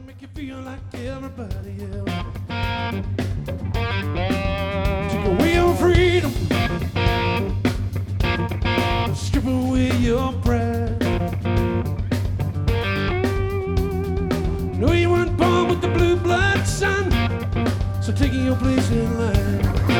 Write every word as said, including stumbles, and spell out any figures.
make you feel like everybody else. Take away your freedom, strip away your pride. No, you weren't born with the blue blood, son, so taking your place in line.